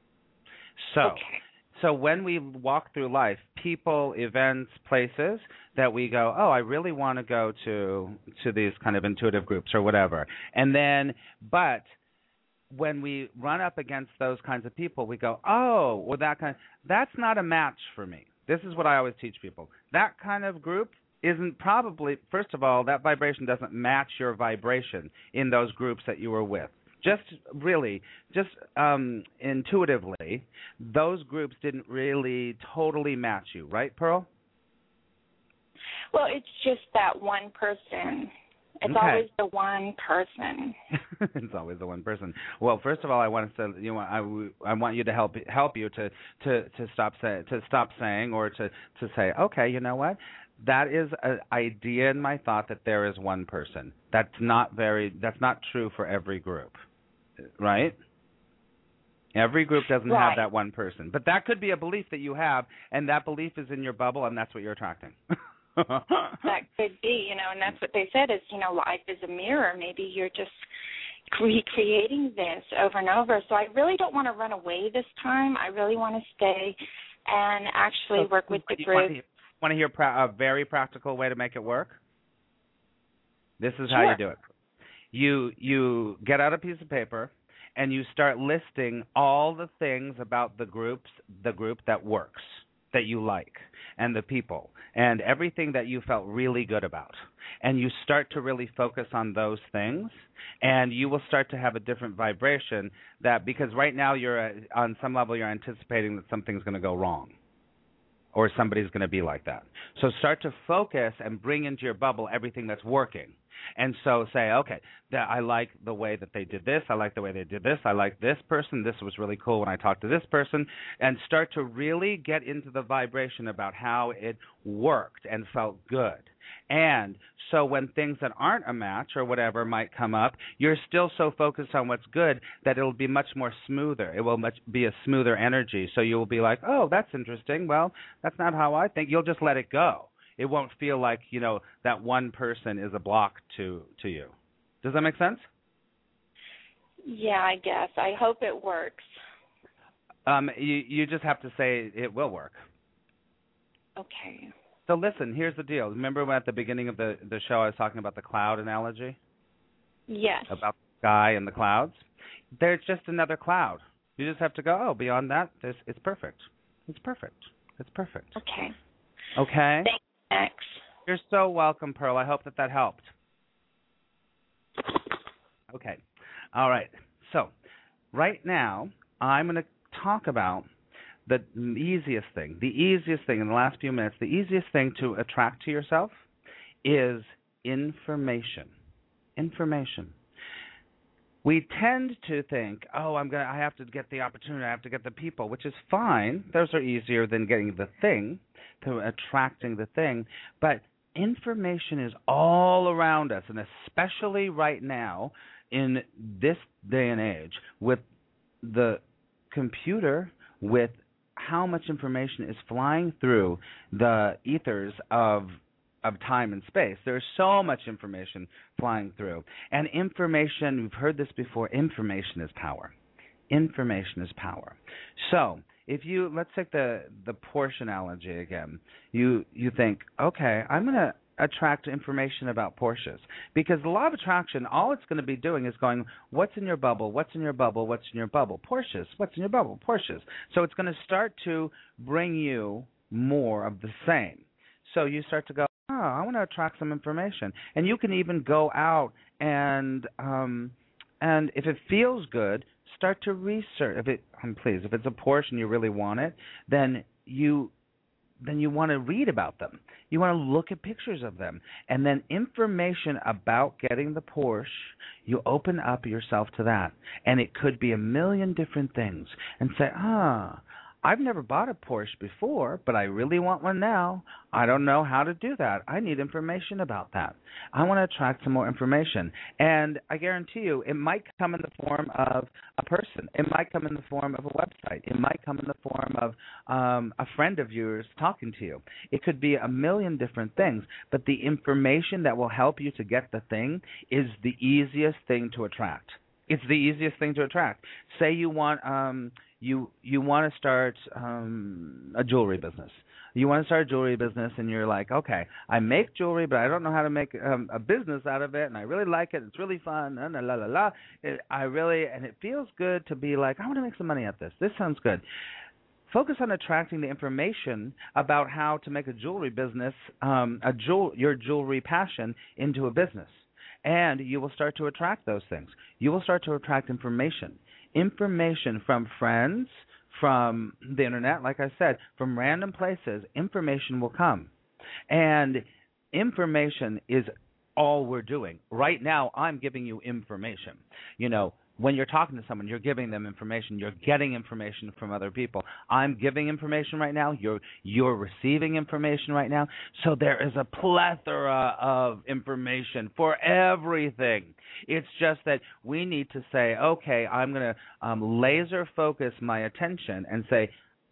So, okay. so when we walk through life, people, events, places that we go, oh, I really want to go to to these kind of intuitive groups or whatever. And then, but when we run up against those kinds of people, we go, oh, well, that kind of, that's not a match for me. This is what I always teach people. That kind of group isn't probably, first of all, that vibration doesn't match your vibration in those groups that you were with. Just really, just um, intuitively, those groups didn't really totally match you, right, Pearl? Well, it's just that one person. It's okay. always the one person. It's always the one person. Well, first of all, I want to you know, I, I want you to help help you to to to stop say, to stop saying or to to say, okay, you know what? that is an idea in my thought that there is one person. That's not very. That's not true for every group, right? Every group doesn't Right. have that one person, but that could be a belief that you have, and that belief is in your bubble, and that's what you're attracting. That could be, you know, and that's what they said is, you know, life is a mirror. Maybe you're just recreating this over and over. So I really don't want to run away this time. I really want to stay and actually work with the group. Want to, want to hear pra- a very practical way to make it work? This is Sure. how you do it. You you get out a piece of paper and you start listing all the things about the groups, the group that works, that you like, and the people, and everything that you felt really good about. And you start to really focus on those things, and you will start to have a different vibration that, because right now you're uh, on some level you're anticipating that something's going to go wrong or somebody's going to be like that. So start to focus and bring into your bubble everything that's working. And so say, okay, that I like the way that they did this. I like the way they did this. I like this person. This was really cool when I talked to this person. And start to really get into the vibration about how it worked and felt good. And so when things that aren't a match or whatever might come up, you're still so focused on what's good that it'll be much more smoother. It will much be a smoother energy. So you will be like, oh, that's interesting. Well, that's not how I think. You'll just let it go. It won't feel like, you know, that one person is a block to, to you. Does that make sense? Yeah, I guess. I hope it works. Um, you, you just have to say it will work. Okay. So listen, here's the deal. Remember when at the beginning of the, the show I was talking about the cloud analogy? Yes. About the sky and the clouds? There's just another cloud. You just have to go, oh, beyond that, there's, it's perfect. It's perfect. It's perfect. Okay. Okay? Thanks, Max. You're so welcome, Pearl. I hope that that helped. Okay. All right. So right now I'm going to talk about the easiest thing, the easiest thing in the last few minutes, the easiest thing to attract to yourself is information. Information. We tend to think, oh, I'm gonna, I have to get the opportunity, I have to get the people, which is fine. Those are easier than getting the thing, to attracting the thing. But information is all around us, and especially right now in this day and age with the computer, with how much information is flying through the ethers of of time and space. There's so much information flying through. And information, we've heard this before, information is power. Information is power. So if you, let's take the, the Porsche analogy again. You, you think, okay, I'm going to attract information about Porsches. Because the law of attraction, all it's going to be doing is going, what's in your bubble, what's in your bubble, what's in your bubble? Porsches, what's in your bubble? Porsches. So it's going to start to bring you more of the same. So you start to go, oh, I want to attract some information. And you can even go out and, um, and if it feels good, start to research. If it, um, please, if it's a Porsche and you really want it, then you then you want to read about them. You want to look at pictures of them. And then information about getting the Porsche, you open up yourself to that. And it could be a million different things. And say, ah, I've never bought a Porsche before, but I really want one now. I don't know how to do that. I need information about that. I want to attract some more information. And I guarantee you, it might come in the form of a person. It might come in the form of a website. It might come in the form of um, a friend of yours talking to you. It could be a million different things, but the information that will help you to get the thing is the easiest thing to attract. It's the easiest thing to attract. Say you want um, you you want to start um, a jewelry business. You want to start a jewelry business, and you're like, okay, I make jewelry, but I don't know how to make um, a business out of it, and I really like it. It's really fun. La la la la. It, I really, and it feels good to be like, I want to make some money at this. This sounds good. Focus on attracting the information about how to make a jewelry business, um, a jewel, your jewelry passion into a business. And you will start to attract those things. You will start to attract information. Information from friends, from the internet, like I said, from random places, information will come. And information is all we're doing. Right now, I'm giving you information. You know, when you're talking to someone, you're giving them information. You're getting information from other people. I'm giving information right now. You're you're receiving information right now. So there is a plethora of information for everything. It's just that we need to say, okay, I'm going to um, laser focus my attention and say,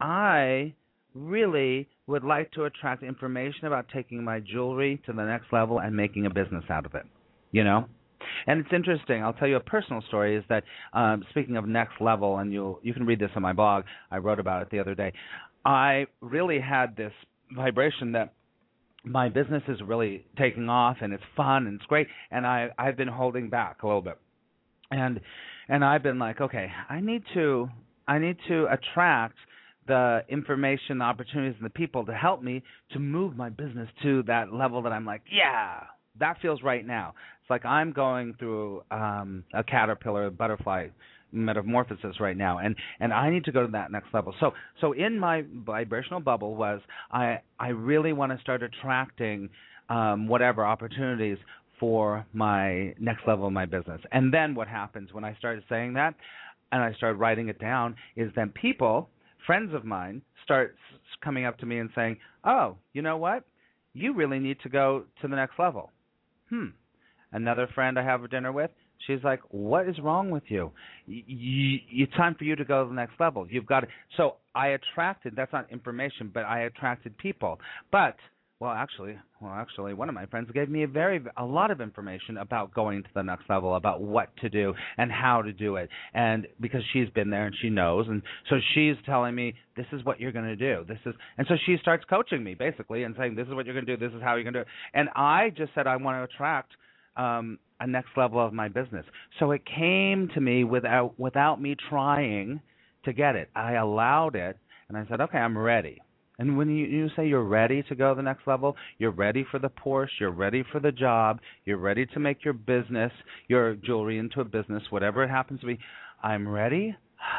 I really would like to attract information about taking my jewelry to the next level and making a business out of it, you know? And it's interesting. I'll tell you a personal story is that, um, speaking of next level, and you'll, you can read this on my blog. I wrote about it the other day. I really had this vibration that my business is really taking off, and it's fun, and it's great, and I, I've been holding back a little bit. And and I've been like, okay, I need to I need to attract the information, the opportunities, and the people to help me to move my business to that level that I'm like, yeah, that feels right now. It's like I'm going through um, a caterpillar, butterfly metamorphosis right now, and, and I need to go to that next level. So so in my vibrational bubble was I I really want to start attracting um, whatever opportunities for my next level of my business. And then what happens when I started saying that and I started writing it down is then people, friends of mine, start coming up to me and saying, oh, you know what? You really need to go to the next level. Hmm. Another friend I have a dinner with, she's like, what is wrong with you? Y- y- it's time for you to go to the next level. You've got to. So I attracted, that's not information, but I attracted people. But, well, actually, well, actually, one of my friends gave me a very, a lot of information about going to the next level, about what to do and how to do it. And because she's been there and she knows, and so she's telling me, this is what you're going to do. This is, and so she starts coaching me basically and saying, this is what you're going to do. This is how you're going to do it. And I just said, I want to attract um, a next level of my business. So it came to me without without me trying to get it. I allowed it, and I said, okay, I'm ready. And when you, you say you're ready to go to the next level, you're ready for the Porsche, you're ready for the job, you're ready to make your business, your jewelry into a business, whatever it happens to be, I'm ready.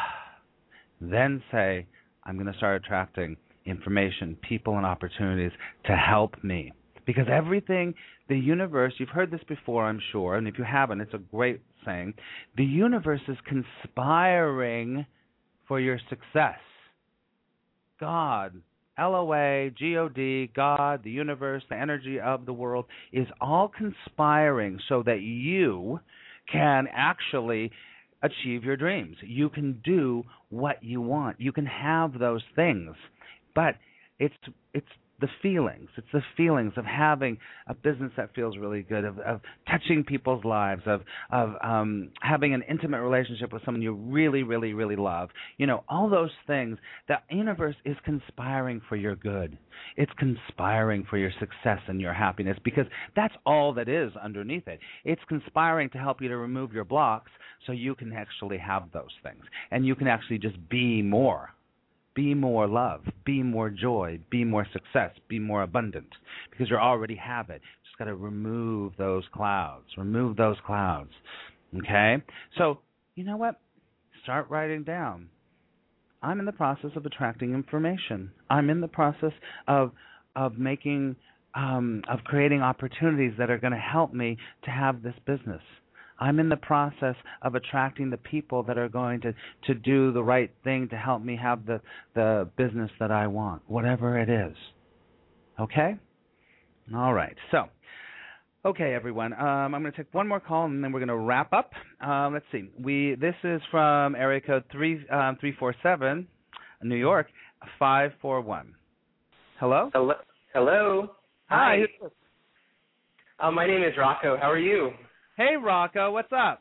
Then say, I'm going to start attracting information, people, and opportunities to help me. Because everything, the universe, you've heard this before, I'm sure, and if you haven't, it's a great saying, the universe is conspiring for your success. God, L O A, G O D, God, the universe, the energy of the world is all conspiring so that you can actually achieve your dreams. You can do what you want. You can have those things. But it's it's the feelings. It's the feelings of having a business that feels really good, of, of touching people's lives, of of um, having an intimate relationship with someone you really, really, really love. You know, all those things. The universe is conspiring for your good. It's conspiring for your success and your happiness because that's all that is underneath it. It's conspiring to help you to remove your blocks so you can actually have those things and you can actually just be more. Be more love, be more joy, be more success, be more abundant, because you already have it. Just got to remove those clouds, remove those clouds, okay? So, you know what? Start writing down. I'm in the process of attracting information. I'm in the process of of making, um, of creating opportunities that are going to help me to have this business. I'm in the process of attracting the people that are going to, to do the right thing to help me have the, the business that I want, whatever it is. Okay? All right. So, okay, everyone. Um, I'm going to take one more call, and then we're going to wrap up. Uh, let's see. We This is from area code three um, three four seven, New York, five four one. Hello? Hello. Hello. Hi. Hi. Uh, my name is Rocco. How are you? Hey, Rocco, what's up?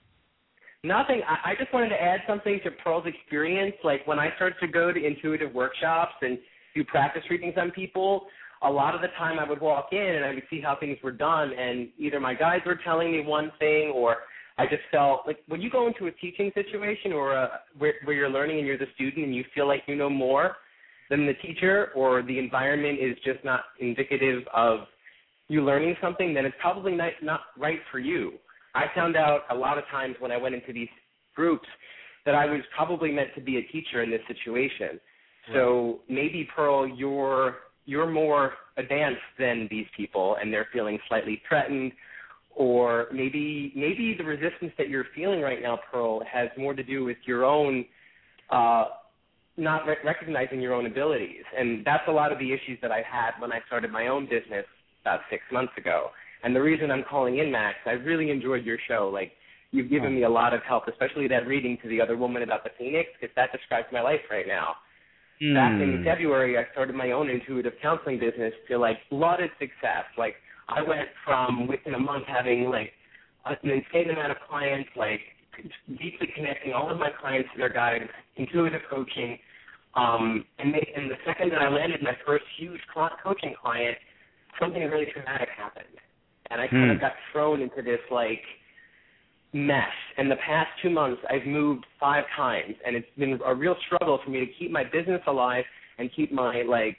Nothing. I, I just wanted to add something to Pearl's experience. Like when I started to go to intuitive workshops and do practice readings on people, a lot of the time I would walk in and I would see how things were done, and either my guides were telling me one thing or I just felt like when you go into a teaching situation or a, where, where you're learning and you're the student and you feel like you know more than the teacher or the environment is just not indicative of you learning something, then it's probably not, not right for you. I found out a lot of times when I went into these groups that I was probably meant to be a teacher in this situation. Right. So maybe, Pearl, you're you're more advanced than these people, and they're feeling slightly threatened, or maybe maybe the resistance that you're feeling right now, Pearl, has more to do with your own uh, not re- recognizing your own abilities. And that's a lot of the issues that I had when I started my own business about six months ago. And the reason I'm calling in, Max, I really enjoyed your show. Like, you've given me a lot of help, especially that reading to the other woman about the Phoenix, because that describes my life right now. Mm. Back in February, I started my own intuitive counseling business to, like, lauded success. Like, I went from within a month having, like, an insane amount of clients, like, deeply connecting all of my clients to their guides, intuitive coaching. Um, and, they, and the second that I landed my first huge coaching client, something really traumatic happened. And I kind mm. of got thrown into this, like, mess. And the past two months, I've moved five times, and it's been a real struggle for me to keep my business alive and keep my, like,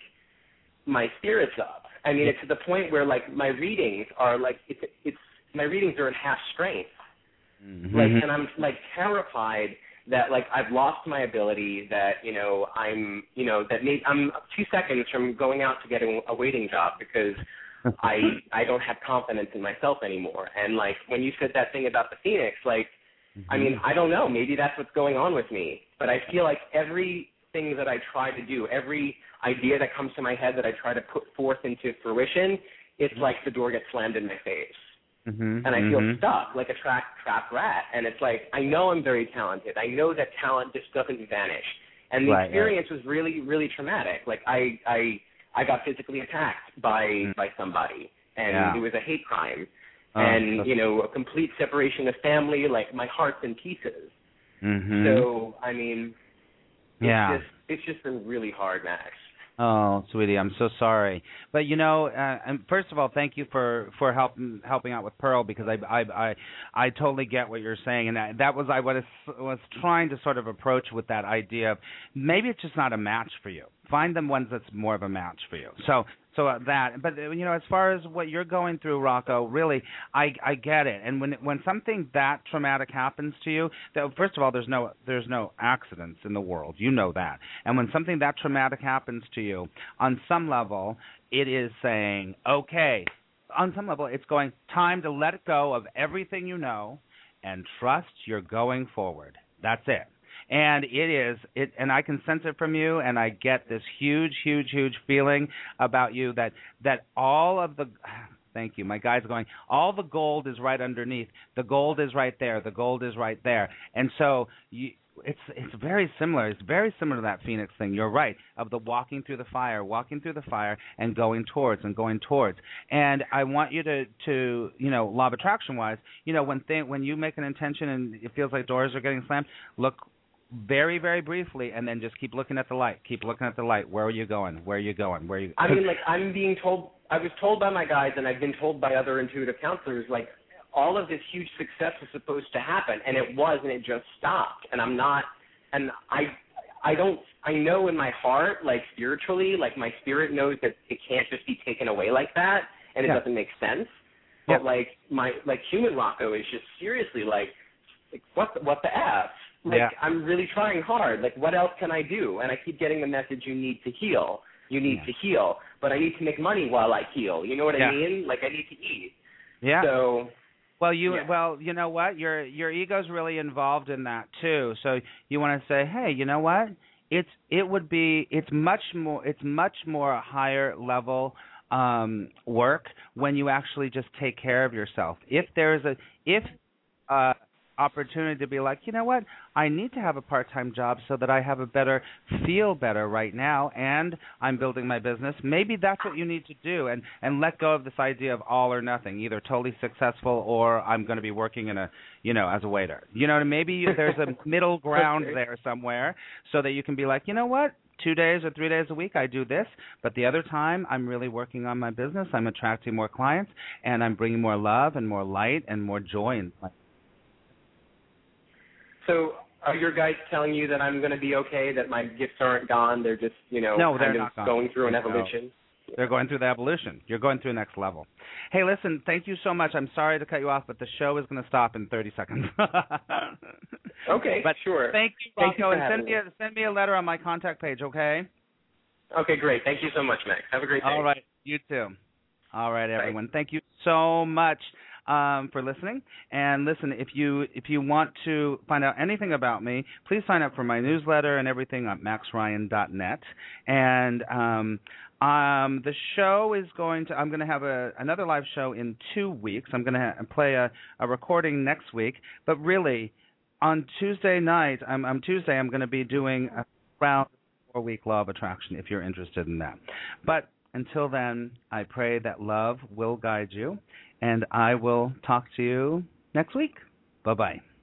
my spirits up. I mean, it's to the point where, like, my readings are, like, it's, it's my readings are at half strength. Mm-hmm. Like, and I'm, like, terrified that, like, I've lost my ability, that, you know, I'm, you know, that maybe I'm two seconds from going out to getting a waiting job because I I don't have confidence in myself anymore. And, like, when you said that thing about the Phoenix, like, mm-hmm. I mean, I don't know. Maybe that's what's going on with me. But I feel like everything that I try to do, every idea that comes to my head that I try to put forth into fruition, it's mm-hmm. like the door gets slammed in my face. Mm-hmm. And I feel mm-hmm. stuck, like a trapped trap rat. And it's like, I know I'm very talented. I know that talent just doesn't vanish. And the right, experience right. was really, really traumatic. Like, I... I I got physically attacked by mm. by somebody, and yeah. it was a hate crime, oh, and you know, a complete separation of family. Like, my heart's in pieces. Mm-hmm. So I mean, it's yeah, just it's just been really hard, Max. Oh, sweetie, I'm so sorry. But you know, uh, and first of all, thank you for for helping helping out with Pearl, because I I I, I totally get what you're saying, and that, that was I was was trying to sort of approach with that idea of maybe it's just not a match for you. Find them ones that's more of a match for you. So so that, but you know, as far as what you're going through, Rocco, really, I I get it. And when when something that traumatic happens to you, that, first of all, there's no there's no accidents in the world, you know that. And when something that traumatic happens to you, on some level, it is saying, okay, on some level, it's going time to let go of everything you know and trust you're going forward. That's it. And it is, it, and I can sense it from you, and I get this huge, huge, huge feeling about you that that all of the, thank you, my guy's going, all the gold is right underneath. The gold is right there. The gold is right there. And so you, it's it's very similar. It's very similar to that Phoenix thing. You're right, of the walking through the fire, walking through the fire and going towards and going towards. And I want you to, to you know, law of attraction-wise, you know, when th- when you make an intention and it feels like doors are getting slammed, look very, very briefly, and then just keep looking at the light. Keep looking at the light. Where are you going? Where are you going? Where are you? I mean, like, I'm being told, I was told by my guides, and I've been told by other intuitive counselors, like, all of this huge success was supposed to happen, and it was, and it just stopped. And I'm not, and I, I don't, I know in my heart, like, spiritually, like, my spirit knows that it can't just be taken away like that, and it yeah. doesn't make sense. But, yeah. like, my, like, human Rocco is just seriously, like, like what, the, what the F? Like, yeah. I'm really trying hard. Like, what else can I do? And I keep getting the message, you need to heal. You need yeah. to heal. But I need to make money while I heal. You know what yeah. I mean? Like, I need to eat. Yeah. So, well, you yeah. well, you know what? Your your ego's really involved in that too. So you want to say, hey, you know what? It's it would be it's much more it's much more higher level um, work when you actually just take care of yourself. If there's a if uh, opportunity to be like, you know what, I need to have a part-time job so that I have a better, feel better right now, and I'm building my business. Maybe that's what you need to do, and, and let go of this idea of all or nothing, either totally successful or I'm going to be working in a, you know, as a waiter. You know, maybe there's a middle ground okay. there somewhere so that you can be like, you know what, two days or three days a week I do this, but the other time I'm really working on my business, I'm attracting more clients, and I'm bringing more love and more light and more joy in life. So are your guides telling you that I'm going to be okay, that my gifts aren't gone, they're just, you know, no, kind they're of not gone. going through an evolution? No. They're going through the evolution. You're going through the next level. Hey, listen, thank you so much. I'm sorry to cut you off, but the show is going to stop in thirty seconds. Okay, but sure. Thank you, Thank Rocco, you and send me, a, send me a letter on my contact page, okay? Okay, great. Thank you so much, Max. Have a great day. All right, you too. All right, everyone. Bye. Thank you so much. um, for listening. And listen, if you if you want to find out anything about me, please sign up for my newsletter and everything at max ryan dot net. And um, um, the show is going to. I'm going to have a another live show in two weeks. I'm going to ha- play a, a recording next week. But really, on Tuesday night, I'm, I'm Tuesday. I'm going to be doing a round four-week Law of Attraction. If you're interested in that, but until then, I pray that love will guide you, and I will talk to you next week. Bye-bye.